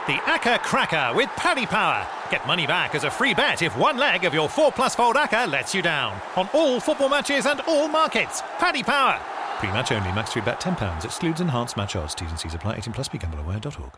The Acca Cracker with Paddy Power. Get money back as a free bet if one leg of your 4+ fold Acca lets you down. On all football matches and all markets. Paddy Power. Pre-match only. Max 3 bet £10. Excludes enhanced match odds. T's and C's apply. 18 plus. BeGambleAware.org.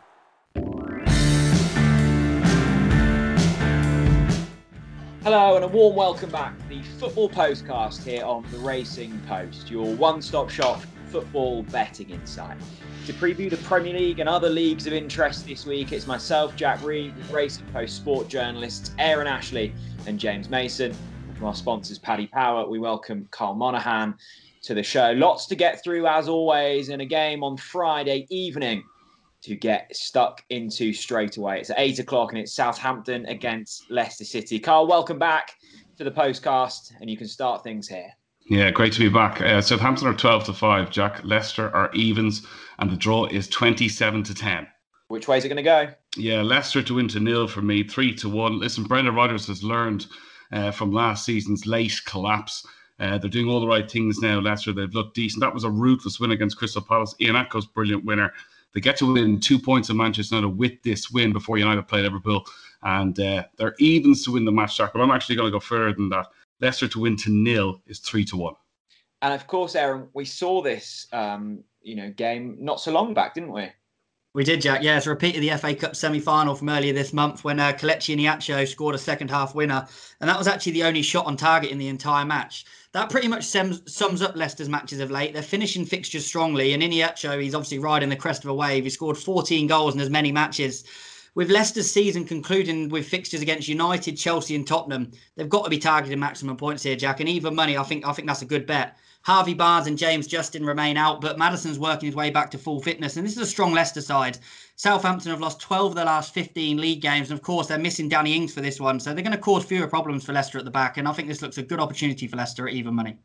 Hello and a warm welcome back to the Football Postcast here on the Racing Post, your one-stop shop football betting insight. To preview the Premier League and other leagues of interest this week, it's myself, Jack Reed, with Racing Post sport journalists Aaron Ashley and James Mason. And from our sponsors, Paddy Power, we welcome Carl Monaghan to the show. Lots to get through as always, and a game on Friday evening to get stuck into straight away. It's at 8 o'clock and it's Southampton against Leicester City. Carl, welcome back to the Postcast, and you can start things here. Yeah, great to be back. Southampton are 12-5, Jack. Leicester are evens, and the draw is 27-10. Which way is it going to go? Yeah, Leicester to win to 0 for me, 3-1. Listen, Brendan Rodgers has learned from last season's late collapse. They're doing all the right things now, Leicester. They've looked decent. That was a ruthless win against Crystal Palace. Iheanacho's brilliant winner. They get to win 2 points in Manchester United with this win before United play Liverpool. And they're evens to win the match, Jack. But I'm actually going to go further than that. Leicester to win to 0 is 3-1. And of course, Aaron, we saw this game not so long back, didn't we? We did, Jack. Yeah, it's a repeat of the FA Cup semi-final from earlier this month when Kelechi Iheanacho scored a second-half winner. And that was actually the only shot on target in the entire match. That pretty much sums up Leicester's matches of late. They're finishing fixtures strongly. And Iheanacho, he's obviously riding the crest of a wave. He scored 14 goals in as many matches. With Leicester's season concluding with fixtures against United, Chelsea and Tottenham, they've got to be targeting maximum points here, Jack. And even money, I think that's a good bet. Harvey Barnes and James Justin remain out, but Maddison's working his way back to full fitness. And this is a strong Leicester side. Southampton have lost 12 of their last 15 league games. And of course, they're missing Danny Ings for this one. So they're going to cause fewer problems for Leicester at the back. And I think this looks a good opportunity for Leicester at even money.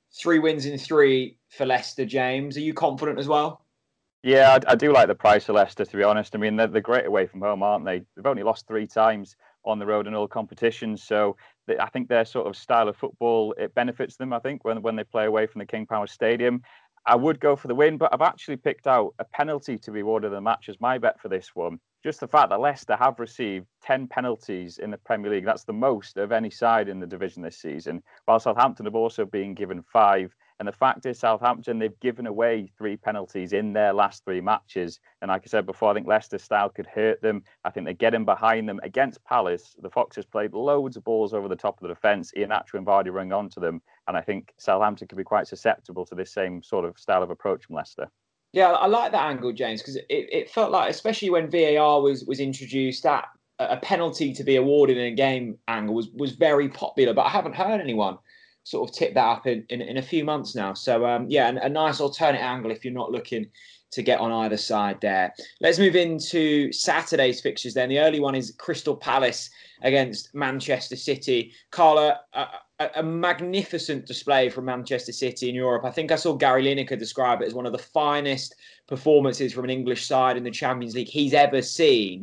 3 wins in 3 for Leicester, James. Are you confident as well? Yeah, I do like the price of Leicester, to be honest. I mean, they're great away from home, aren't they? They've only lost 3 times on the road in all competitions. So I think their sort of style of football, it benefits them, I think, when they play away from the King Power Stadium. I would go for the win, but I've actually picked out a penalty to be awarded in the match as my bet for this one. Just the fact that Leicester have received 10 penalties in the Premier League. That's the most of any side in the division this season, while Southampton have also been given 5. And the fact is, Southampton, they've given away 3 penalties in their last 3 matches. And like I said before, I think Leicester's style could hurt them. I think they're getting behind them. Against Palace, the Foxes played loads of balls over the top of the defence. Iheanacho and Vardy running onto them. And I think Southampton could be quite susceptible to this same sort of style of approach from Leicester. Yeah, I like that angle, James, because it felt like, especially when VAR was introduced, that a penalty to be awarded in a game angle was very popular. But I haven't heard anyone sort of tip that up in a few months now. So, a nice alternate angle if you're not looking to get on either side there. Let's move into Saturday's fixtures then. The early one is Crystal Palace against Manchester City. Carla, a magnificent display from Manchester City in Europe. I think I saw Gary Lineker describe it as one of the finest performances from an English side in the Champions League he's ever seen.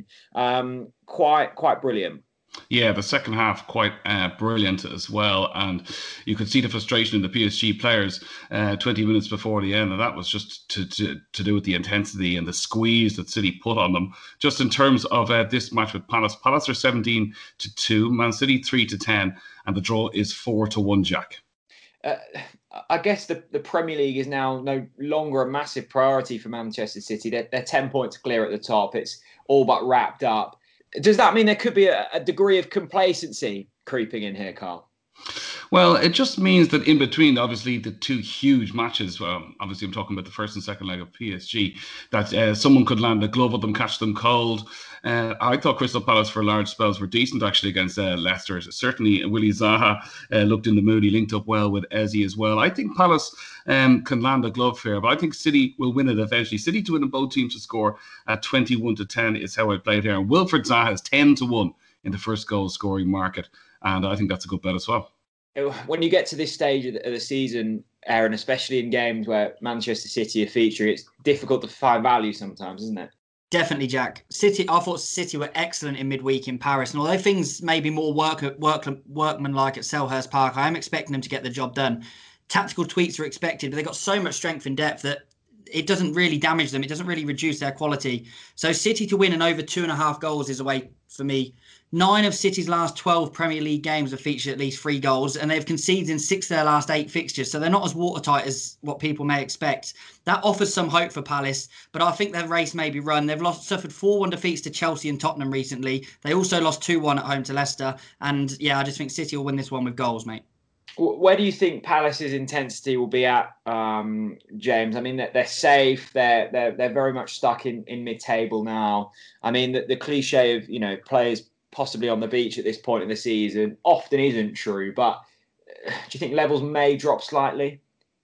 Quite brilliant. Yeah, the second half quite brilliant as well, and you could see the frustration in the PSG players 20 minutes before the end, and that was just to do with the intensity and the squeeze that City put on them. Just in terms of this match with Palace are 17-2, Man City 3-10, and the draw is 4-1, Jack. I guess the Premier League is now no longer a massive priority for Manchester City. They're 10 points clear at the top. It's all but wrapped up. Does that mean there could be a degree of complacency creeping in here, Carl? Well, it just means that in between, obviously, the 2 huge matches, obviously I'm talking about the first and second leg of PSG, that someone could land a glove at them, catch them cold. I thought Crystal Palace for large spells were decent, actually, against Leicester. Certainly, Willy Zaha looked in the mood. He linked up well with Eze as well. I think Palace can land a glove here, but I think City will win it eventually. City to win and both teams to score at 21-10 is how I played here. And Wilfred Zaha is 10-1 in the first goal scoring market. And I think that's a good bet as well. When you get to this stage of the season, Aaron, especially in games where Manchester City are featuring, it's difficult to find value sometimes, isn't it? Definitely, Jack. I thought City were excellent in midweek in Paris. And although things may be more workmanlike at Selhurst Park, I am expecting them to get the job done. Tactical tweaks are expected, but they've got so much strength and depth that it doesn't really damage them. It doesn't really reduce their quality. So City to win and over 2.5 goals is a way for me. 9 of City's last 12 Premier League games have featured at least 3 goals, and they've conceded in 6 of their last 8 fixtures. So they're not as watertight as what people may expect. That offers some hope for Palace, but I think their race may be run. They've suffered 4-1 defeats to Chelsea and Tottenham recently. They also lost 2-1 at home to Leicester. And yeah, I just think City will win this one with goals, mate. Where do you think Palace's intensity will be at, James? I mean, they're safe. They're very much stuck in mid-table now. I mean, the cliche of players possibly on the beach at this point in the season often isn't true. But do you think levels may drop slightly?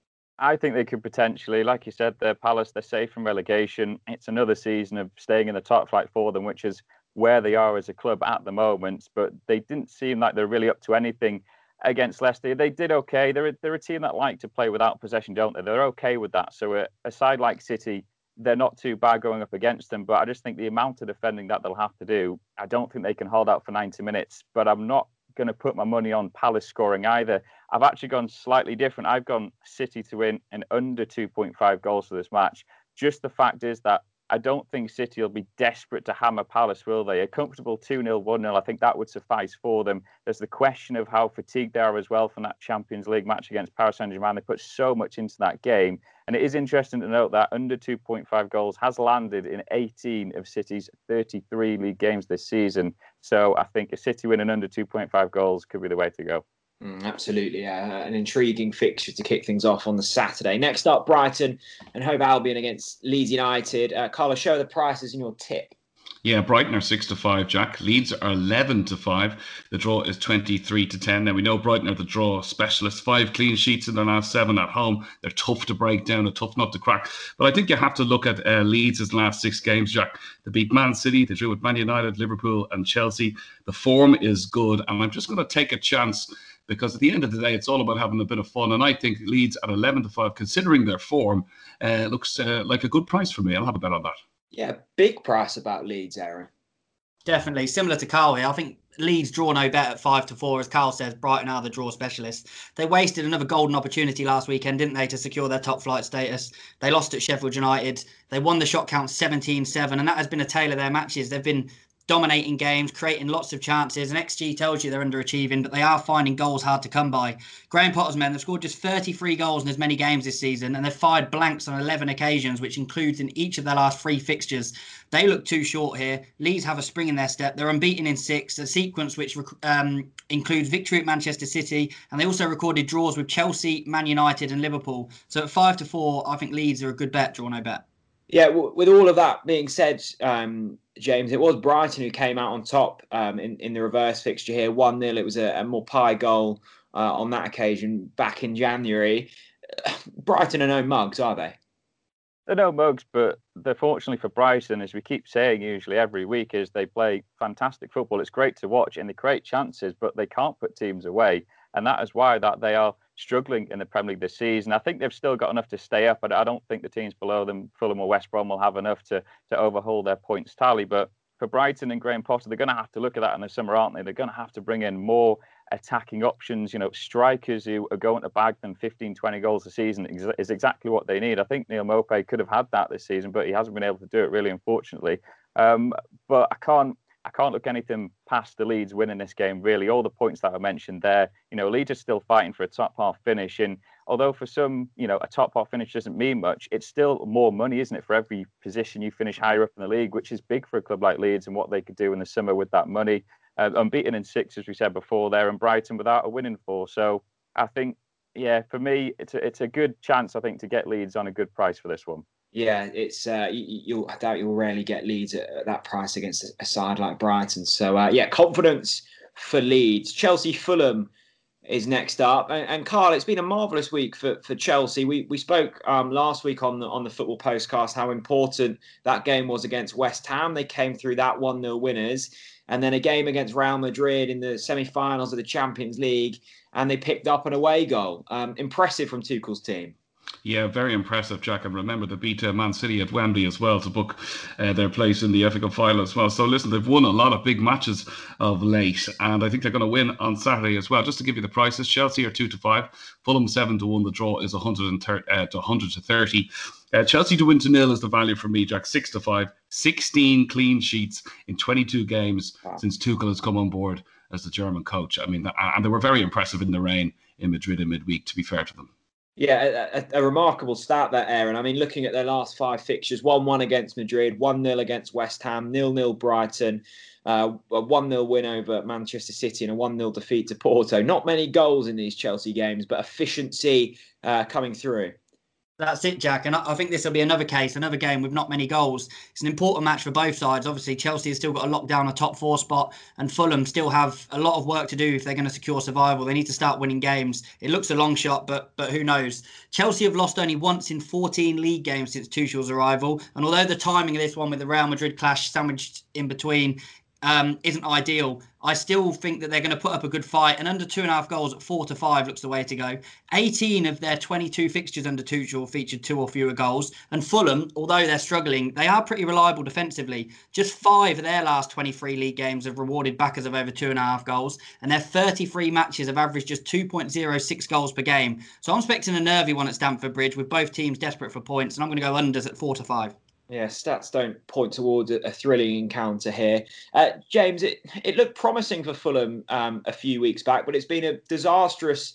I think they could potentially, like you said, Palace, they're safe from relegation. It's another season of staying in the top flight for them, which is where they are as a club at the moment. But they didn't seem like they're really up to anything against Leicester. They did okay. They're a team that like to play without possession, don't they? They're okay with that. So a side like City, they're not too bad going up against them. But I just think the amount of defending that they'll have to do, I don't think they can hold out for 90 minutes. But I'm not going to put my money on Palace scoring either. I've actually gone slightly different. I've gone City to win and under 2.5 goals for this match. Just the fact is that I don't think City will be desperate to hammer Palace, will they? A comfortable 2-0, 1-0, I think that would suffice for them. There's the question of how fatigued they are as well from that Champions League match against Paris Saint-Germain. They put so much into that game. And it is interesting to note that under 2.5 goals has landed in 18 of City's 33 league games this season. So I think a City win and under 2.5 goals could be the way to go. Absolutely, an intriguing fixture to kick things off on the Saturday. Next up, Brighton and Hove Albion against Leeds United. Carlos, show the prices in your tip. Yeah, Brighton are 6-5, Jack. Leeds are 11-5. The draw is 23-10. Now we know Brighton are the draw specialists. 5 clean sheets in their last 7 at home. They're tough to break down, a tough nut to crack. But I think you have to look at Leeds' last 6 games, Jack. They beat Man City, they drew with Man United, Liverpool, and Chelsea. The form is good, and I'm just going to take a chance, because at the end of the day, it's all about having a bit of fun. And I think Leeds at 11-5, considering their form, looks like a good price for me. I'll have a bet on that. Yeah, big price about Leeds, Aaron. Definitely. Similar to Carl here. I think Leeds draw no bet at 5-4. As Carl says, Brighton are the draw specialists. They wasted another golden opportunity last weekend, didn't they, to secure their top flight status. They lost at Sheffield United. They won the shot count 17-7, and that has been a tale of their matches. They've been dominating games, creating lots of chances, and XG tells you they're underachieving, but they are finding goals hard to come by. Graham Potter's men, they've scored just 33 goals in as many games this season, and they've fired blanks on 11 occasions, which includes in each of their last 3 fixtures. They look too short here. Leeds have a spring in their step. They're unbeaten in 6, a sequence which includes victory at Manchester City, and they also recorded draws with Chelsea, Man United and Liverpool. So at 5-4, I think Leeds are a good bet, draw no bet. Yeah, with all of that being said, James, it was Brighton who came out on top in the reverse fixture here, 1-0. It was a Maupay goal on that occasion back in January. Brighton are no mugs, are they? They're no mugs, but they're fortunately for Brighton, as we keep saying usually every week, is they play fantastic football. It's great to watch and they create chances, but they can't put teams away. And that is why that they are struggling in the Premier League this season. I think they've still got enough to stay up, but I don't think the teams below them, Fulham or West Brom, will have enough to overhaul their points tally. But for Brighton and Graham Potter, they're going to have to look at that in the summer, aren't they? They're going to have to bring in more attacking options, strikers who are going to bag them 15, 20 goals a season is exactly what they need. I think Neal Maupay could have had that this season, but he hasn't been able to do it, really, unfortunately. But I can't look anything past the Leeds winning this game, really. All the points that I mentioned there, Leeds are still fighting for a top half finish. And although for some, a top half finish doesn't mean much, it's still more money, isn't it, for every position you finish higher up in the league, which is big for a club like Leeds and what they could do in the summer with that money. Unbeaten in 6, as we said before there, and Brighton without a winning 4. So I think, for me, it's a good chance, I think, to get Leeds on a good price for this one. Yeah, it's I doubt you'll rarely get Leeds at that price against a side like Brighton. So confidence for Leeds. Chelsea Fulham is next up, and Carl, it's been a marvellous week for Chelsea. We spoke last week on the Football Postcast how important that game was against West Ham. They came through that 1-0 winners, and then a game against Real Madrid in the semi-finals of the Champions League, and they picked up an away goal. Impressive from Tuchel's team. Yeah, very impressive, Jack. And remember, they beat Man City at Wembley as well to book their place in the FA Cup final as well. So listen, they've won a lot of big matches of late, and I think they're going to win on Saturday as well. Just to give you the prices, Chelsea are 2-5, Fulham 7-1. The draw is 100 to 30. Chelsea to win 2-0 is the value for me, Jack. 6-5, 16 clean sheets in 22 games since Tuchel has come on board as the German coach. I mean, and they were very impressive in the rain in Madrid in midweek, to be fair to them. Yeah, a remarkable start there, Aaron. I mean, looking at their last 5 fixtures, 1-1 against Madrid, 1-0 against West Ham, 0-0 Brighton, a 1-0 win over Manchester City and a 1-0 defeat to Porto. Not many goals in these Chelsea games, but efficiency coming through. That's it, Jack. And I think this will be another game with not many goals. It's an important match for both sides. Obviously, Chelsea has still got to lock down a top 4 spot, and Fulham still have a lot of work to do if they're going to secure survival. They need to start winning games. It looks a long shot, but who knows? Chelsea have lost only once in 14 league games since Tuchel's arrival. And although the timing of this one with the Real Madrid clash sandwiched in between isn't ideal, I still think that they're going to put up a good fight, and under 2.5 goals at 4-5 looks the way to go. 18 of their 22 fixtures under Tuchel featured 2 or fewer goals, and Fulham, although they're struggling, they are pretty reliable defensively. Just 5 of their last 23 league games have rewarded backers of over 2.5 goals, and their 33 matches have averaged just 2.06 goals per game. So I'm expecting a nervy one at Stamford Bridge with both teams desperate for points, and I'm going to go unders at 4-5. Yeah, stats don't point towards a thrilling encounter here. James, it looked promising for Fulham a few weeks back, but it's been a disastrous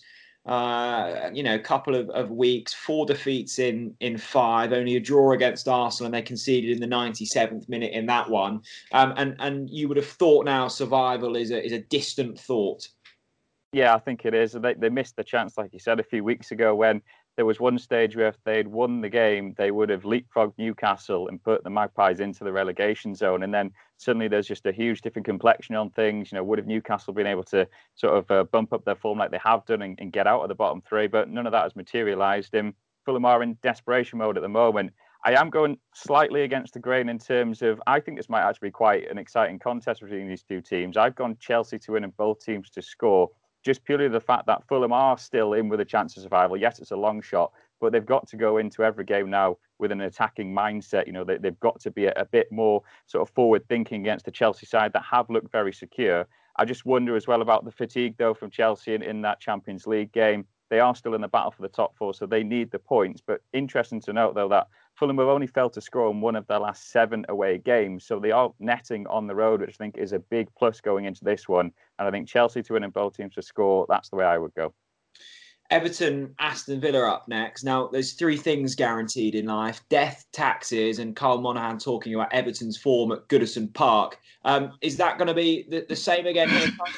couple of weeks. 4 defeats in 5, only a draw against Arsenal, and they conceded in the 97th minute in that one. And you would have thought now survival is a distant thought. Yeah, I think it is. They missed the chance, like you said, a few weeks ago when there was one stage where if they'd won the game, they would have leapfrogged Newcastle and put the Magpies into the relegation zone. And then suddenly there's just a huge different complexion on things. Would have Newcastle been able to sort of bump up their form like they have done and get out of the bottom 3? But none of that has materialised. Fulham are in desperation mode at the moment. I am going slightly against the grain in terms of, I think this might actually be quite an exciting contest between these two teams. I've gone Chelsea to win and both teams to score. Just purely the fact that Fulham are still in with a chance of survival. Yes, it's a long shot, but they've got to go into every game now with an attacking mindset. They've got to be a bit more sort of forward thinking against the Chelsea side that have looked very secure. I just wonder as well about the fatigue, though, from Chelsea in that Champions League game. They are still in the battle for the top 4, so they need the points. But interesting to note, though, that Fulham have only failed to score in 1 of their last 7 away games. So they are netting on the road, which I think is a big plus going into this one. And I think Chelsea to win and both teams to score, that's the way I would go. Everton, Aston Villa up next. Now, there's 3 things guaranteed in life: death, taxes, and Carl Monaghan talking about Everton's form at Goodison Park. Is that going to be the same again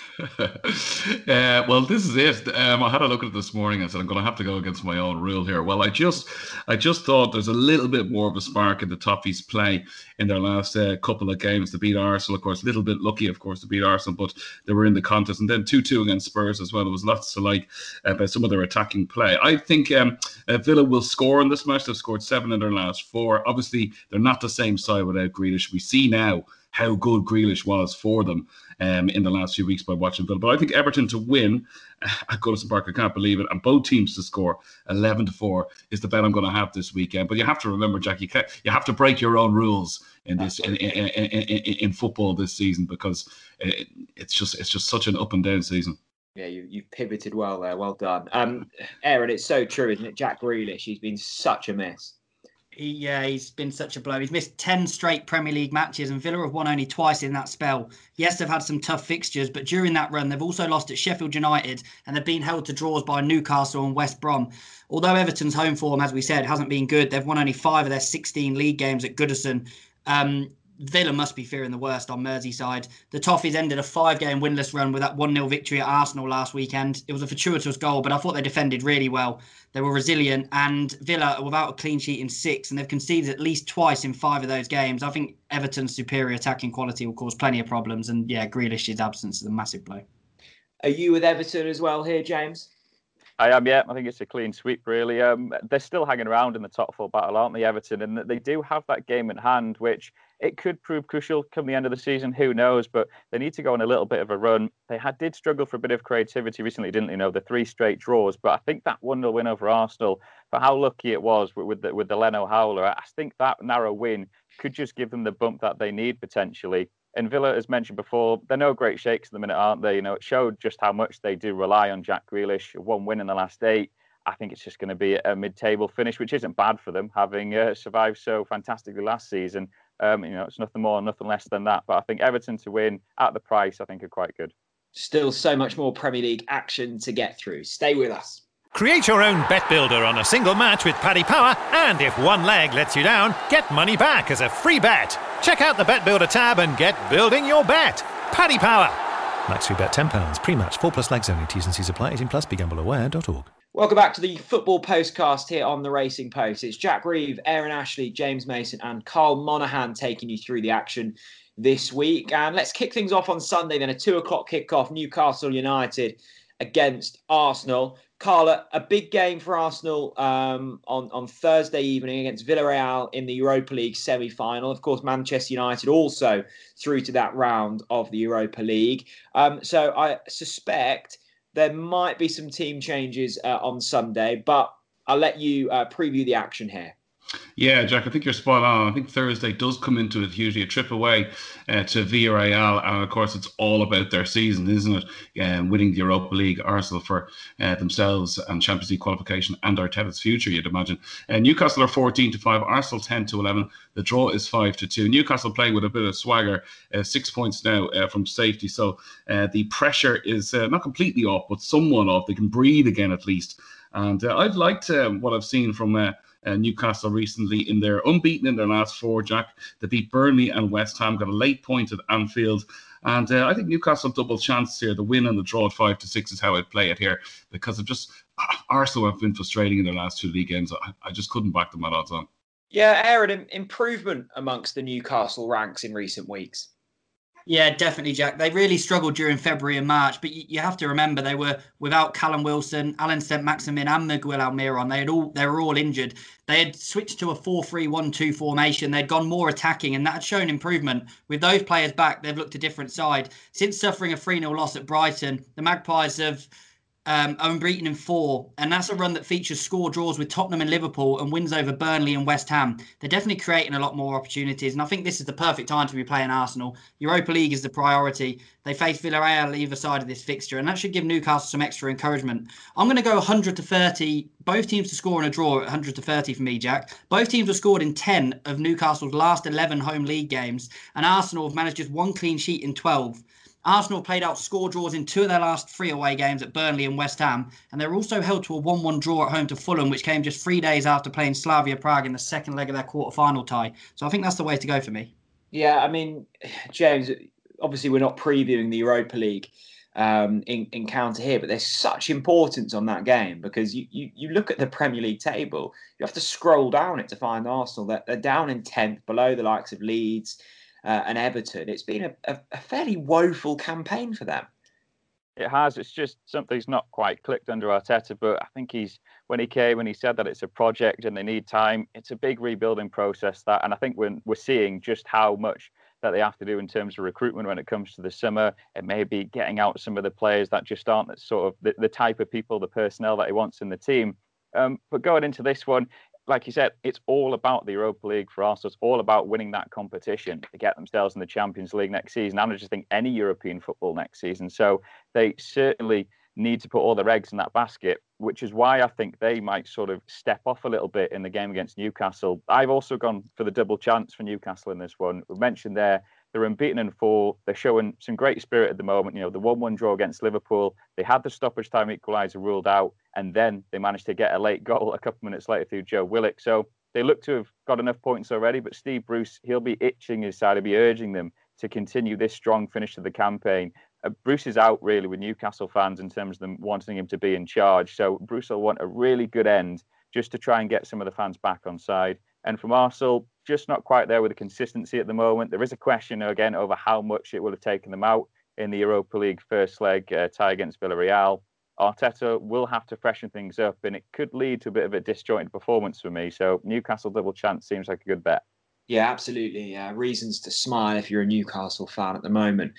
here? Well, this is it. I had a look at it this morning and said I'm going to have to go against my own rule here. Well, I just thought there's a little bit more of a spark in the Toffees' play in their last couple of games to beat Arsenal. Of course, a little bit lucky, of course, to beat Arsenal, but they were in the contest. And then 2-2 against Spurs as well. There was lots to like about some of their attacking play. I think Villa will score in this match. They've scored 7 in their last 4. Obviously, they're not the same side without Grealish. We see now how good Grealish was for them in the last few weeks by watching Villa. But I think Everton to win at Goodison Park, I can't believe it, and both teams to score 11-4 is the bet I'm going to have this weekend. But you have to remember, Jack, you have to break your own rules in this in football this season, because it's just such an up and down season. Yeah, you've pivoted well there. Well done. Aaron, it's so true, isn't it? Jack Grealish, he's been such a miss. He's been such a blow. He's missed 10 straight Premier League matches, and Villa have won only twice in that spell. Yes, they've had some tough fixtures, but during that run, they've also lost at Sheffield United, and they've been held to draws by Newcastle and West Brom. Although Everton's home form, as we said, hasn't been good, they've won only 5 of their 16 league games at Goodison. Villa must be fearing the worst on Merseyside. The Toffees ended a 5-game winless run with that 1-0 victory at Arsenal last weekend. It was a fortuitous goal, but I thought they defended really well. They were resilient, and Villa are without a clean sheet in 6, and they've conceded at least twice in 5 of those games. I think Everton's superior attacking quality will cause plenty of problems, and yeah, Grealish's absence is a massive blow. Are you with Everton as well here, James? I am, yeah. I think it's a clean sweep, really. They're still hanging around in the top 4 battle, aren't they, Everton? And they do have that game in hand, which it could prove crucial come the end of the season. Who knows? But they need to go on a little bit of a run. They did struggle for a bit of creativity recently, didn't they? The 3 straight draws. But I think that 1-0 win over Arsenal, for how lucky it was with the Leno howler, I think that narrow win could just give them the bump that they need potentially. And Villa, as mentioned before, they're no great shakes at the minute, aren't they? It showed just how much they do rely on Jack Grealish. 1 win in the last 8. I think it's just going to be a mid-table finish, which isn't bad for them, having survived so fantastically last season. It's nothing more, nothing less than that. But I think Everton to win at the price, I think, are quite good. Still so much more Premier League action to get through. Stay with us. Create your own bet builder on a single match with Paddy Power, and if one leg lets you down, get money back as a free bet. Check out the Bet Builder tab and get building your bet. Paddy Power. Max free bet £10. Pre-match 4+ legs only. T's and C's apply. 18+. BeGambleAware.org. Welcome back to the Football Postcast here on the Racing Post. It's Jack Reeve, Aaron Ashley, James Mason and Carl Monaghan taking you through the action this week. And let's kick things off on Sunday then, a 2:00 kickoff, Newcastle United against Arsenal. Carla, a big game for Arsenal on Thursday evening against Villarreal in the Europa League semi-final. Of course, Manchester United also through to that round of the Europa League. So I suspect there might be some team changes on Sunday, but I'll let you preview the action here. Yeah, Jack, I think you're spot on. I think Thursday does come into it, usually a trip away to Villarreal. And, of course, it's all about their season, isn't it? Winning the Europa League, Arsenal for themselves and Champions League qualification and Arteta's future, you'd imagine. Newcastle are 14-5, Arsenal 10-11. The draw is 5-2. Newcastle playing with a bit of swagger, 6 points now from safety. So the pressure is not completely off, but somewhat off. They can breathe again at least. And I've liked what I've seen from Newcastle recently. In their unbeaten in their last 4, Jack. They beat Burnley and West Ham, got a late point at Anfield. And I think Newcastle double chance here. The win and the draw at 5-6 is how I'd play it here, because of just Arsenal have been frustrating in their last 2 league games. I just couldn't back them at odds on. Yeah, Aaron, improvement amongst the Newcastle ranks in recent weeks. Yeah, definitely, Jack. They really struggled during February and March, but you have to remember they were without Callum Wilson, Alan St-Maximin and Miguel Almiron. They were all injured. They had switched to a 4-3-1-2 formation. They'd gone more attacking, and that had shown improvement. With those players back, they've looked a different side. Since suffering a 3-0 loss at Brighton, the Magpies have unbeaten in 4, and that's a run that features score draws with Tottenham and Liverpool and wins over Burnley and West Ham. They're definitely creating a lot more opportunities, and I think this is the perfect time to be playing Arsenal. Europa League is the priority. They face Villarreal either side of this fixture, and that should give Newcastle some extra encouragement. I'm going to go 100-30, both teams to score in a draw at 100-30 for me, Jack. Both teams have scored in 10 of Newcastle's last 11 home league games, and Arsenal have managed just 1 clean sheet in 12. Arsenal played out score draws in 2 of their last 3 away games at Burnley and West Ham, and they were also held to a 1-1 draw at home to Fulham, which came just 3 days after playing Slavia Prague in the second leg of their quarter-final tie. So I think that's the way to go for me. Yeah, I mean, James, obviously we're not previewing the Europa League encounter here, but there's such importance on that game, because you look at the Premier League table, you have to scroll down it to find Arsenal. They're down in 10th, below the likes of Leeds and Everton. It's been a fairly woeful campaign for them. It has. It's just something's not quite clicked under Arteta, but I think when he came and he said that it's a project and they need time, it's a big rebuilding process, that, and I think we're seeing just how much that they have to do in terms of recruitment when it comes to the summer. It may be getting out some of the players that just aren't that sort of the type of people, the personnel that he wants in the team. But going into this one, like you said, it's all about the Europa League for Arsenal. It's all about winning that competition to get themselves in the Champions League next season. And I just think any European football next season. So they certainly need to put all their eggs in that basket, which is why I think they might sort of step off a little bit in the game against Newcastle. I've also gone for the double chance for Newcastle in this one. We mentioned they're unbeaten in 4. They're showing some great spirit at the moment. You know, the 1-1 draw against Liverpool, they had the stoppage time equaliser ruled out, and then they managed to get a late goal a couple of minutes later through Joe Willock. So they look to have got enough points already, but Steve Bruce, he'll be itching his side. He'll be urging them to continue this strong finish to the campaign. Bruce is out really with Newcastle fans in terms of them wanting him to be in charge. So Bruce will want a really good end just to try and get some of the fans back on side. And from Arsenal, just not quite there with the consistency at the moment. There is a question again over how much it will have taken them out in the Europa League first leg tie against Villarreal. Arteta will have to freshen things up, and it could lead to a bit of a disjointed performance for me. So Newcastle double chance seems like a good bet. Yeah, absolutely. Reasons to smile if you're a Newcastle fan at the moment.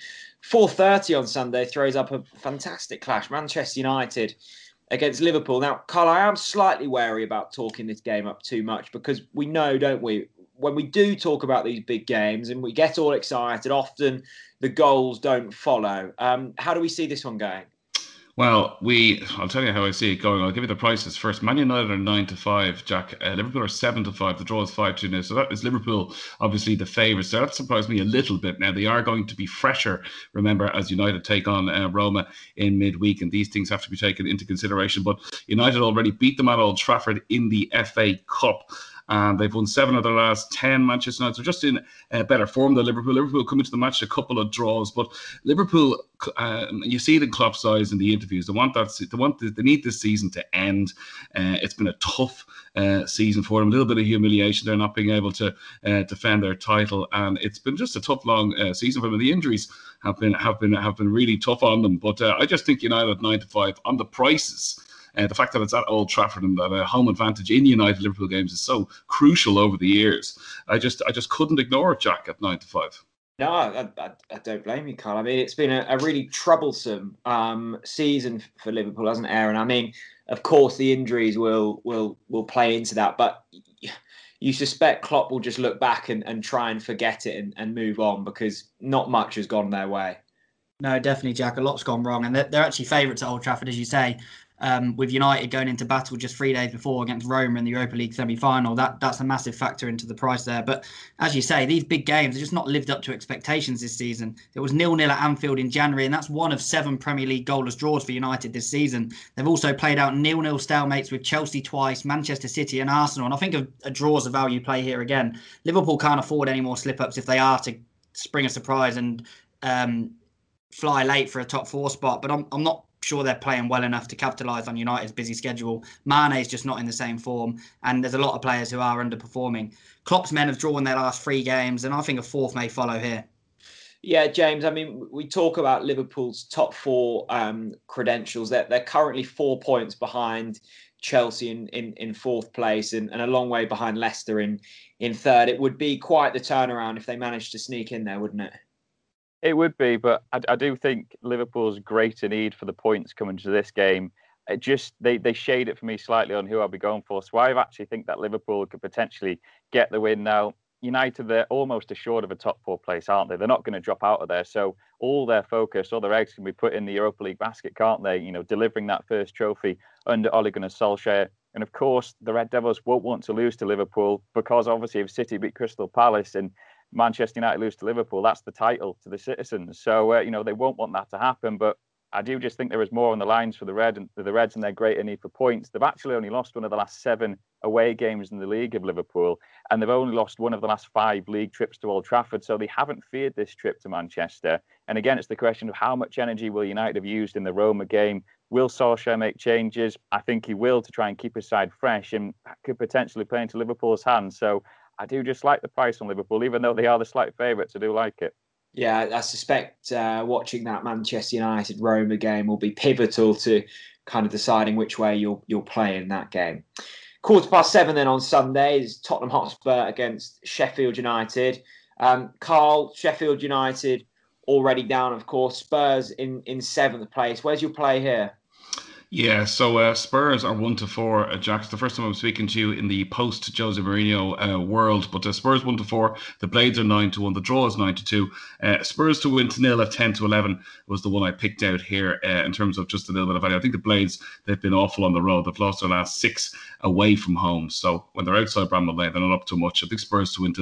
4:30 on Sunday throws up a fantastic clash. Manchester United against Liverpool. Now, Carl, I am slightly wary about talking this game up too much, because we know, don't we, when we do talk about these big games and we get all excited, often the goals don't follow. How do we see this one going? Well, I'll tell you how I see it going. I'll give you the prices first. Man United are 9-5, Jack. Liverpool are 7-5. The draw is 5-2 now. So that is Liverpool, obviously the favourites. So that surprised me a little bit. Now they are going to be fresher, remember, as United take on Roma in midweek, and these things have to be taken into consideration. But United already beat them at Old Trafford in the FA Cup. And they've won 7 of their last 10. Manchester United are just in better form than Liverpool. Liverpool come into the match a couple of draws, but Liverpool, you see it in Klopp's eyes in the interviews. They need this season to end. It's been a tough season for them. A little bit of humiliation. They're not being able to defend their title, and it's been just a tough, long season for them. The injuries have been really tough on them. But I just think United 9-5 on the prices. The fact that it's at Old Trafford and that a home advantage in United Liverpool games is so crucial over the years. I just couldn't ignore it, Jack, at 9-5. No, I don't blame you, Carl. I mean, it's been a really troublesome season for Liverpool, hasn't it, Aaron? I mean, of course, the injuries will play into that, but you suspect Klopp will just look back and try and forget it and move on, because not much has gone their way. No, definitely, Jack. A lot's gone wrong, and they're actually favourites at Old Trafford, as you say. With United going into battle just 3 days before against Roma in the Europa League semi-final, that's a massive factor into the price there. But as you say, these big games have just not lived up to expectations this season. It was 0-0 at Anfield in January, and that's one of 7 Premier League goalless draws for United this season. They've also played out 0-0 stalemates with Chelsea twice, Manchester City and Arsenal, and I think a draw is a value play here again. Liverpool can't afford any more slip-ups if they are to spring a surprise and fly late for a top 4 spot, but I'm not sure they're playing well enough to capitalise on United's busy schedule. Mane's just not in the same form, and there's a lot of players who are underperforming. Klopp's men have drawn their last 3 games, and I think a 4th may follow here. Yeah, James, I mean, we talk about Liverpool's top 4 credentials. They're currently 4 points behind Chelsea in 4th place and a long way behind Leicester in 3rd. It would be quite the turnaround if they managed to sneak in there, wouldn't it? It would be, but I do think Liverpool's greater need for the points coming to this game. It just they shade it for me slightly on who I'll be going for. So I actually think that Liverpool could potentially get the win now. United, they're almost assured of a top 4 place, aren't they? They're not going to drop out of there. So all their focus, all their eggs can be put in the Europa League basket, can't they? You know, delivering that first trophy under Ole Gunnar Solskjaer. And of course, the Red Devils won't want to lose to Liverpool, because obviously if City beat Crystal Palace and Manchester United lose to Liverpool, that's the title to the citizens. So, they won't want that to happen. But I do just think there is more on the lines for the Reds and their greater need for points. They've actually only lost one of the last 7 away games in the league of Liverpool, and they've only lost one of the last 5 league trips to Old Trafford. So they haven't feared this trip to Manchester. And again, it's the question of how much energy will United have used in the Roma game. Will Solskjaer make changes? I think he will, to try and keep his side fresh, and could potentially play into Liverpool's hands. So I do just like the price on Liverpool, even though they are the slight favourites. I do like it. Yeah, I suspect watching that Manchester United-Roma game will be pivotal to kind of deciding which way you'll play in that game. 7:15 then on Sunday is Tottenham Hotspur against Sheffield United. Carl, Sheffield United already down, of course. Spurs in 7th place. Where's your play here? Yeah, so Spurs are 1-4. Jack, it's the first time I'm speaking to you in the post Jose Mourinho world. But Spurs 1-4. The Blades are 9-1. The draw is 9-2. Spurs to win 2-0 at 10-11 was the one I picked out here in terms of just a little bit of value. I think the Blades, they've been awful on the road. They've lost their last 6 away from home. So when they're outside Bramall Lane, they're not up to much. I think Spurs to win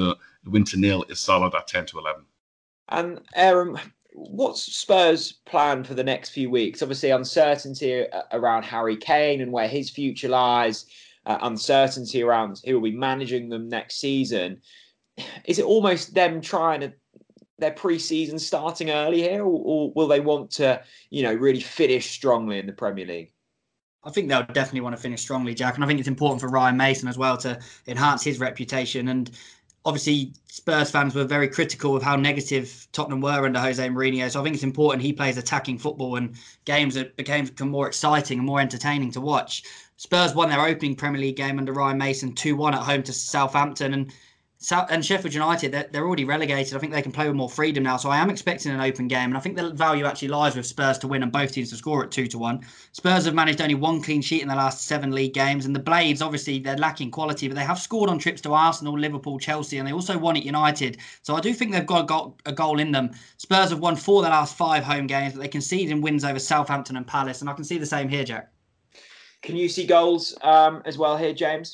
2-0 is solid at 10-11. And Aaron, what's Spurs' plan for the next few weeks? Obviously, uncertainty around Harry Kane and where his future lies, uncertainty around who will be managing them next season. Is it almost them trying their pre-season starting early here, or will they want to, really finish strongly in the Premier League? I think they'll definitely want to finish strongly, Jack. And I think it's important for Ryan Mason as well to enhance his reputation. And obviously, Spurs fans were very critical of how negative Tottenham were under Jose Mourinho. So I think it's important he plays attacking football and games that become more exciting and more entertaining to watch. Spurs won their opening Premier League game under Ryan Mason 2-1 at home to Southampton. And And Sheffield United, they're already relegated. I think they can play with more freedom now. So I am expecting an open game. And I think the value actually lies with Spurs to win and both teams to score at 2-1. Spurs have managed only one clean sheet in the last 7 league games. And the Blades, obviously, they're lacking quality, but they have scored on trips to Arsenal, Liverpool, Chelsea, and they also won at United. So I do think they've got a goal in them. Spurs have won 4 of their last 5 home games, but they conceded in wins over Southampton and Palace. And I can see the same here, Jack. Can you see goals as well here, James?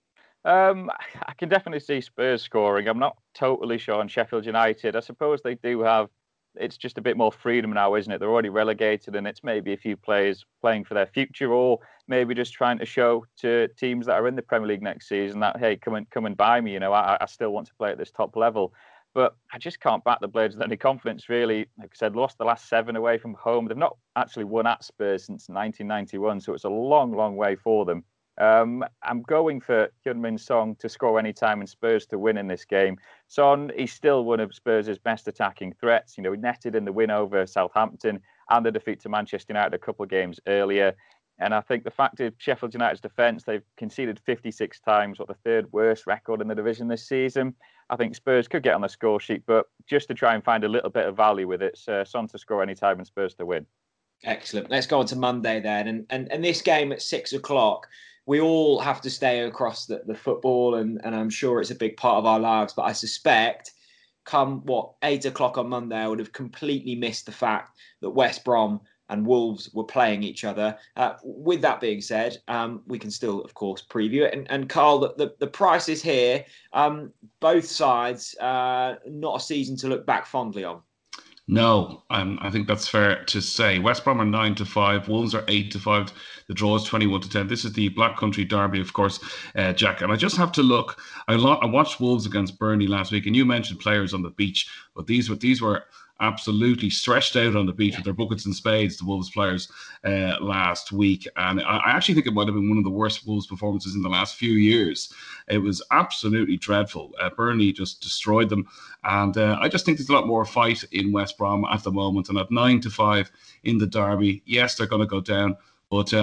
I can definitely see Spurs scoring. I'm not totally sure on Sheffield United. I suppose they do have, it's just a bit more freedom now, isn't it? They're already relegated and it's maybe a few players playing for their future or maybe just trying to show to teams that are in the Premier League next season that, hey, come and buy me. I still want to play at this top level. But I just can't back the Blades with any confidence, really. Like I said, lost the last 7 away from home. They've not actually won at Spurs since 1991, so it's a long, long way for them. I'm going for Heung-min Son to score any time and Spurs to win in this game. Son, he's still one of Spurs' best attacking threats. He netted in the win over Southampton and the defeat to Manchester United a couple of games earlier. And I think the fact of Sheffield United's defence, they've conceded 56 times, the 3rd worst record in the division this season. I think Spurs could get on the score sheet, but just to try and find a little bit of value with it, Son to score any time and Spurs to win. Excellent. Let's go on to Monday then. And this game at 6 o'clock, we all have to stay across the football, and I'm sure it's a big part of our lives. But I suspect come 8 o'clock on Monday, I would have completely missed the fact that West Brom and Wolves were playing each other. With that being said, we can still, of course, preview it. And Carl, the price is here. Both sides, not a season to look back fondly on. No, I think that's fair to say. West Brom are 9-5, Wolves are 8-5. The draw is 21-10. This is the Black Country Derby, of course, Jack. And I just have to look. I watched Wolves against Burnley last week, and you mentioned players on the beach, but these were absolutely stretched out on the beach with their buckets and spades, the Wolves players, last week. And I actually think it might have been one of the worst Wolves performances in the last few years. It was absolutely dreadful. Burnley just destroyed them. And I just think there's a lot more fight in West Brom at the moment. And at 9-5 in the derby, yes, they're going to go down. But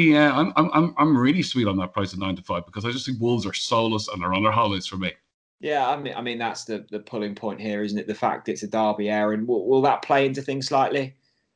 I'm really sweet on that price of 9-5 because I just think Wolves are soulless and they're on their holidays for me. Yeah, I mean that's the pulling point here, isn't it? The fact it's a derby air, and will that play into things slightly?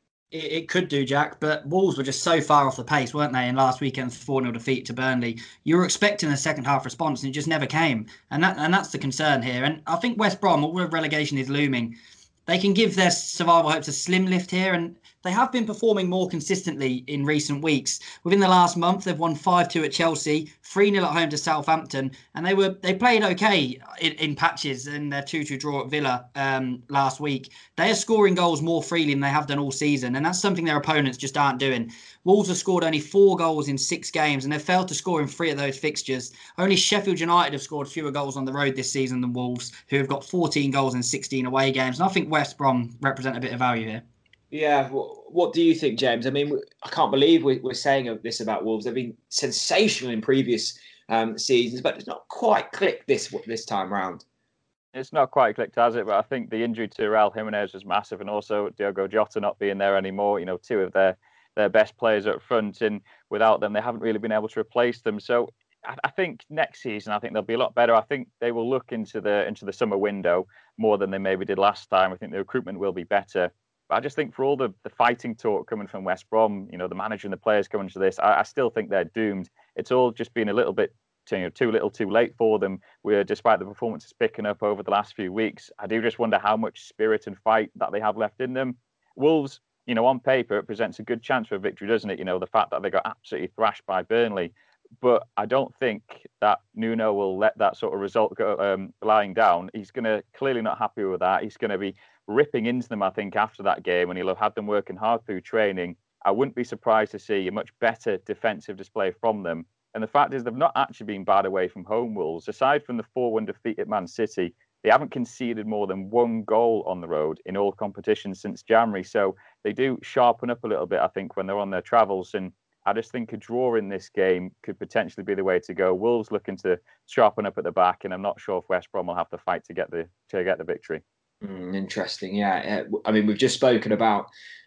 It could do, Jack, but Wolves were just so far off the pace, weren't they, in last weekend's 4-0 defeat to Burnley? You were expecting a second half response, and it just never came. And that's the concern here. And I think West Brom, although relegation is looming, they can give their survival hopes a slim lift here, and they have been performing more consistently in recent weeks. Within the last month, they've won 5-2 at Chelsea, 3-0 at home to Southampton, and they played okay in patches in their 2-2 draw at Villa last week. They are scoring goals more freely than they have done all season, and that's something their opponents just aren't doing. Wolves have scored only 4 goals in 6 games, and they've failed to score in 3 of those fixtures. Only Sheffield United have scored fewer goals on the road this season than Wolves, who have got 14 goals in 16 away games. And I think West Brom represent a bit of value here. Yeah, what do you think, James? I mean, I can't believe we're saying this about Wolves. They've been sensational in previous seasons, but it's not quite clicked this time round. It's not quite clicked, has it? But I think the injury to Raul Jimenez was massive, and also Diogo Jota not being there anymore. 2 of their best players up front, and without them, they haven't really been able to replace them. So I think next season, I think they'll be a lot better. I think they will look into the summer window more than they maybe did last time. I think the recruitment will be better. But I just think for all the fighting talk coming from West Brom, the manager and the players coming to this, I still think they're doomed. It's all just been a little bit too little too late for them. Despite the performances picking up over the last few weeks, I do just wonder how much spirit and fight that they have left in them. Wolves, on paper, it presents a good chance for a victory, doesn't it? The fact that they got absolutely thrashed by Burnley. But I don't think that Nuno will let that sort of result go lying down. He's going to clearly not happy with that. He's going to be ripping into them, I think, after that game, and he'll have had them working hard through training. I wouldn't be surprised to see a much better defensive display from them. And the fact is they've not actually been bad away from home, Wolves. Aside from the 4-1 defeat at Man City, they haven't conceded more than 1 goal on the road in all competitions since January. So they do sharpen up a little bit, I think, when they're on their travels. And I just think a draw in this game could potentially be the way to go. Wolves looking to sharpen up at the back, and I'm not sure if West Brom will have to fight to get the victory. Interesting, yeah. I mean, we've just spoken about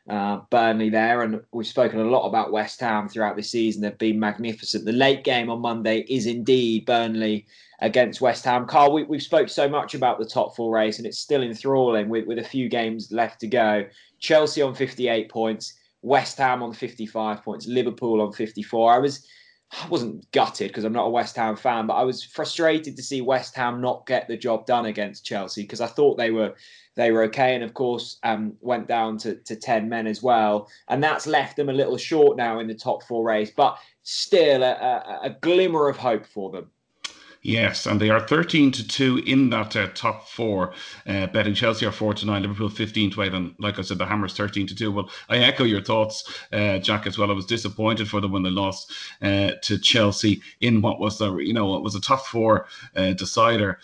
Burnley there. And we've spoken a lot about West Ham throughout this season. They've been magnificent. The late game on Monday is indeed Burnley against West Ham. Carl, we've spoke so much about the top four race, and it's still enthralling with a few games left to go. Chelsea on 58 points, West Ham on 55 points, Liverpool on 54. I wasn't gutted because I'm not a West Ham fan, but I was frustrated to see West Ham not get the job done against Chelsea because I thought they were okay, and of course went down to 10 men as well, and that's left them a little short now in the top four race, but still a glimmer of hope for them. Yes, and they are 13-2 in that top four. Betting Chelsea are 4-9, Liverpool 15-8, and like I said, the Hammers 13-2. Well, I echo your thoughts, Jack, as well. I was disappointed for them when they lost to Chelsea in what was a top four decider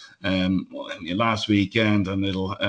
last weekend, and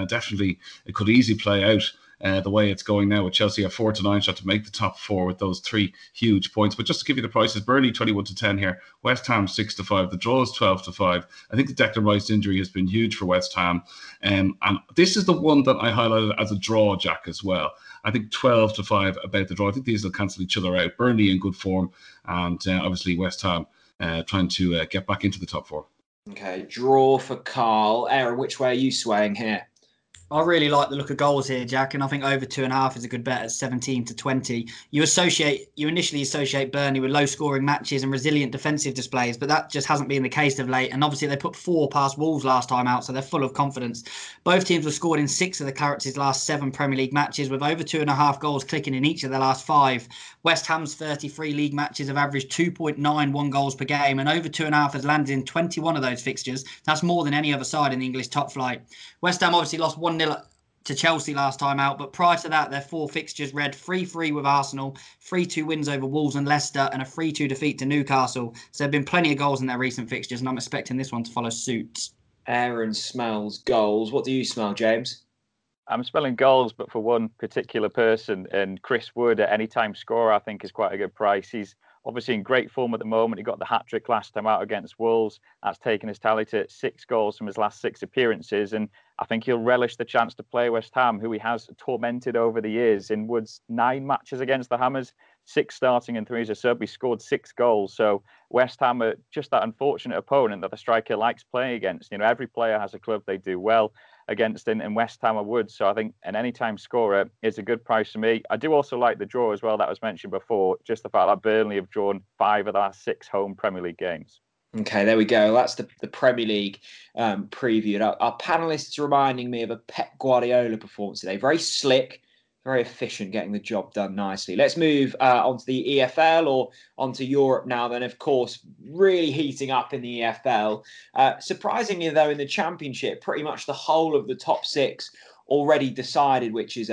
it could easily play out. The way it's going now with Chelsea a 4-9 shot to make the top four with those three huge points. But just to give you the prices, Burnley 21-10 here, West Ham 6-5, the draw is 12-5. I think the Declan Rice injury has been huge for West Ham, and this is the one that I highlighted as a draw, Jack, as well. I think 12-5 about the draw. I think these will cancel each other out. Burnley in good form, and obviously West Ham trying to get back into the top four. Okay, draw for Carl. Aaron, which way are you swaying here? I really like the look of goals here, Jack, and I think over 2.5 is a good bet at 17-20. You initially associate Burnley with low-scoring matches and resilient defensive displays, but that just hasn't been the case of late. And obviously, they put 4 past Wolves last time out, so they're full of confidence. Both teams have scored in 6 of the Claret's last 7 Premier League matches, with over 2.5 goals clicking in each of their last 5. West Ham's 33 league matches have averaged 2.91 goals per game, and over 2.5 has landed in 21 of those fixtures. That's more than any other side in the English top flight. West Ham obviously lost 1-0 to Chelsea last time out, but prior to that, their 4 fixtures read 3-3 with Arsenal, 3-2 wins over Wolves and Leicester, and a 3-2 defeat to Newcastle. So there have been plenty of goals in their recent fixtures, and I'm expecting this one to follow suit. Aaron smells goals. What do you smell, James? I'm smelling goals, but for one particular person, and Chris Wood at anytime scorer, I think is quite a good price. He's obviously in great form at the moment. He got the hat-trick last time out against Wolves. That's taken his tally to 6 goals from his last 6 appearances. And I think he'll relish the chance to play West Ham, who he has tormented over the years. In Wood's 9 matches against the Hammers, 6 starting and 3 as a sub, he scored 6 goals. So West Ham are just that unfortunate opponent that the striker likes playing against. You know, every player has a club they do well against, and West Ham are Wood. So I think an anytime scorer is a good price for me. I do also like the draw as well that was mentioned before, just the fact that Burnley have drawn 5 of the last 6 home Premier League games. Okay, there we go. That's the Premier League preview. Our panellists reminding me of a Pep Guardiola performance today. Very slick, very efficient, getting the job done nicely. Let's move onto the EFL or onto Europe now then. Of course, really heating up in the EFL. Surprisingly, though, in the Championship, pretty much the whole of the top 6 already decided, which is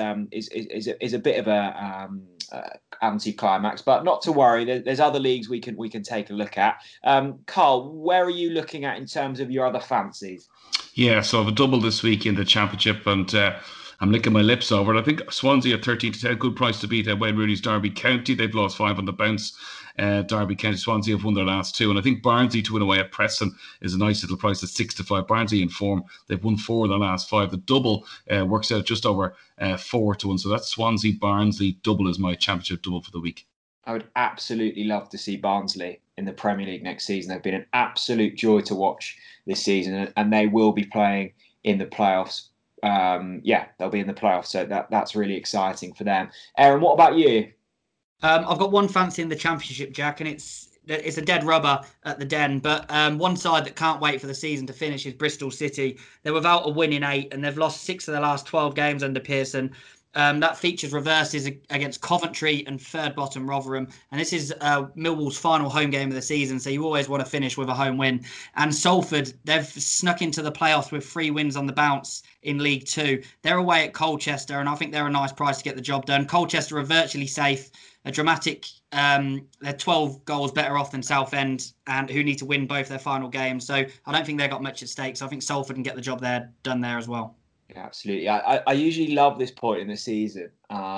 a bit of a anti-climax, but not to worry. There's other leagues we can take a look at. Carl, where are you looking at in terms of your other fancies? Yeah, so I have a double this week in the Championship, and I'm licking my lips over it. I think Swansea at 13-10, good price to beat Wayne Rooney's Derby County. They've lost 5 on the bounce. Derby County, Swansea have won their last 2. And I think Barnsley to win away at Preston is a nice little price at 6-5. Barnsley in form. They've won 4 of their last 5. The double works out just over 4-1. So that's Swansea, Barnsley double is my Championship double for the week. I would absolutely love to see Barnsley in the Premier League next season. They've been an absolute joy to watch this season, and they will be playing in the playoffs. They'll be in the playoffs, so that's really exciting for them. Aaron, what about you? I've got one fancy in the Championship, Jack, and it's a dead rubber at the Den. But one side that can't wait for the season to finish is Bristol City. They're without a win in 8, and they've lost 6 of their last 12 games under Pearson. That features reverses against Coventry and third bottom Rotherham. And this is Millwall's final home game of the season, so you always want to finish with a home win. And Salford, they've snuck into the playoffs with 3 wins on the bounce in League 2. They're away at Colchester, and I think they're a nice price to get the job done. Colchester are virtually safe. A dramatic, they're 12 goals better off than Southend, and who need to win both their final games. So I don't think they've got much at stake. So I think Salford can get the job done there as well. Yeah, absolutely. I usually love this point in the season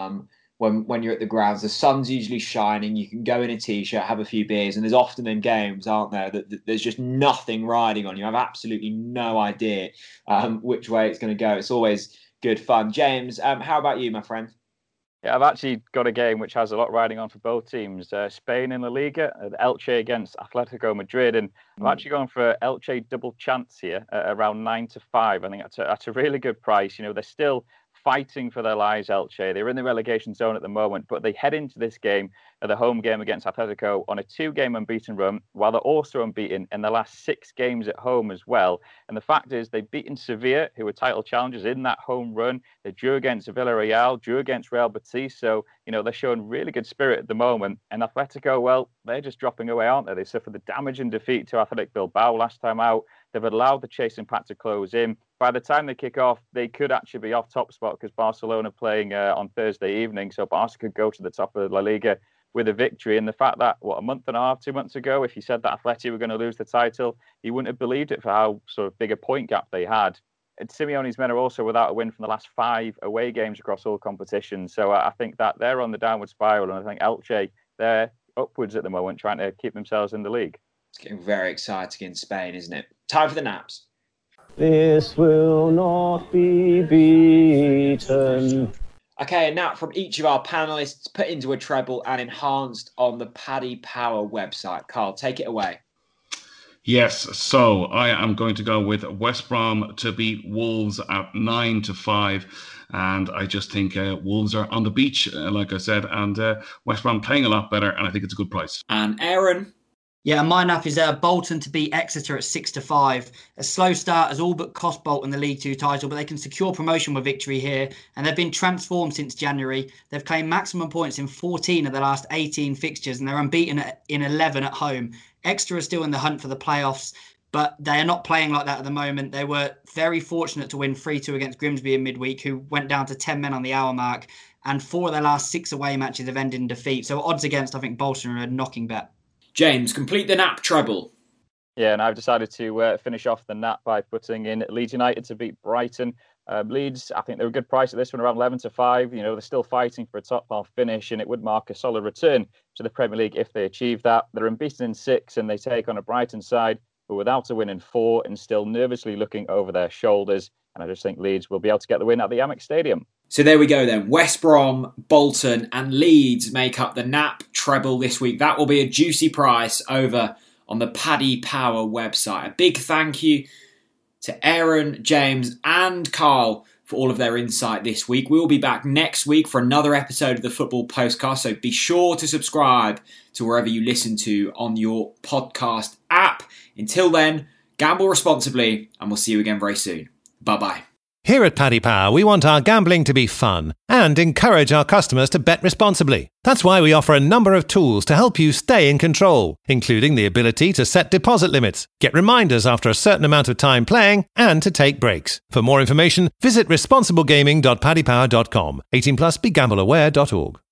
when you're at the grounds. The sun's usually shining. You can go in a t-shirt, have a few beers, and there's often in games, aren't there, that there's just nothing riding on you. I have absolutely no idea which way it's going to go. It's always good fun. James, how about you, my friend? Yeah, I've actually got a game which has a lot riding on for both teams. Spain in La Liga, Elche against Atletico Madrid. And I'm actually going for Elche double chance here at around 9-5. I think that's a really good price. They're still fighting for their lives, Elche. They're in the relegation zone at the moment, but they head into this game, the home game against Atletico, on a 2-game unbeaten run, while they're also unbeaten in the last 6 games at home as well. And the fact is, they've beaten Sevilla, who were title challengers in that home run. They drew against Villarreal, drew against Real Betis. So, they're showing really good spirit at the moment. And Atletico, well, they're just dropping away, aren't they? They suffered the damaging defeat to Athletic Bilbao last time out. They've allowed the chasing pack to close in. By the time they kick off, they could actually be off top spot because Barcelona playing on Thursday evening. So Barca could go to the top of La Liga with a victory. And the fact that, a month and a half, 2 months ago, if you said that Atleti were going to lose the title, you wouldn't have believed it for how sort of big a point gap they had. And Simeone's men are also without a win from the last 5 away games across all competitions. So I think that they're on the downward spiral. And I think Elche, they're upwards at the moment, trying to keep themselves in the league. It's getting very exciting in Spain, isn't it? Time for the naps. This will not be beaten. Okay, a nap from each of our panellists, put into a treble and enhanced on the Paddy Power website. Carl, take it away. Yes, so I am going to go with West Brom to beat Wolves at 9-5. And I just think Wolves are on the beach, like I said, and West Brom playing a lot better, and I think it's a good price. And Aaron? Yeah, my nap is Bolton to beat Exeter at 6-5. A slow start has all but cost Bolton the League Two title, but they can secure promotion with victory here. And they've been transformed since January. They've claimed maximum points in 14 of the last 18 fixtures, and they're unbeaten in 11 at home. Exeter are still in the hunt for the playoffs, but they are not playing like that at the moment. They were very fortunate to win 3-2 against Grimsby in midweek, who went down to 10 men on the hour mark. And 4 of their last 6 away matches have ended in defeat. So odds against, I think Bolton are a knocking bet. James, complete the nap treble. Yeah, and I've decided to finish off the nap by putting in Leeds United to beat Brighton. Leeds, I think they're a good price at this one, around 11-5. They're still fighting for a top half finish, and it would mark a solid return to the Premier League if they achieve that. They're unbeaten in 6, and they take on a Brighton side who are without a win in 4 and still nervously looking over their shoulders. And I just think Leeds will be able to get the win at the Amex Stadium. So there we go then. West Brom, Bolton and Leeds make up the nap treble this week. That will be a juicy price over on the Paddy Power website. A big thank you to Aaron, James and Carl for all of their insight this week. We will be back next week for another episode of the Football Postcast. So be sure to subscribe to wherever you listen to on your podcast app. Until then, gamble responsibly and we'll see you again very soon. Bye-bye. Here at Paddy Power, we want our gambling to be fun and encourage our customers to bet responsibly. That's why we offer a number of tools to help you stay in control, including the ability to set deposit limits, get reminders after a certain amount of time playing, and to take breaks. For more information, visit responsiblegaming.paddypower.com. 18+, begambleaware.org.